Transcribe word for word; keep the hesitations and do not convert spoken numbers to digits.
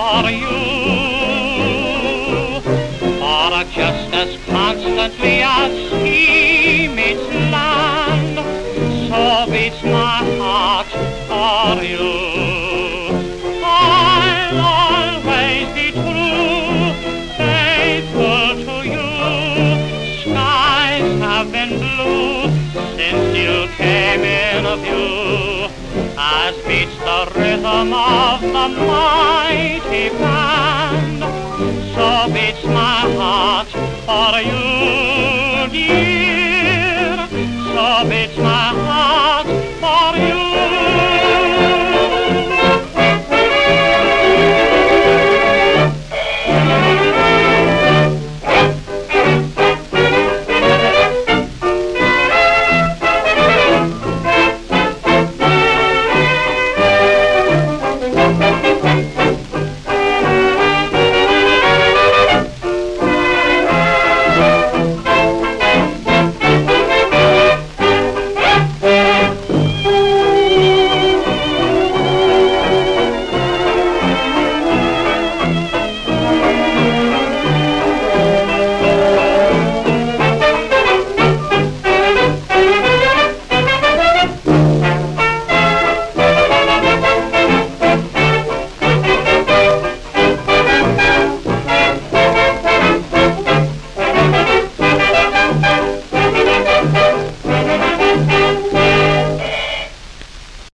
for you. For just as constantly as sea meets land, so beats my heart for you. I'll always be true, faithful to you. Skies have been blue since you came in view, as beats the rhythm of the mighty band, so beats my heart for you, dear, so beats my heart.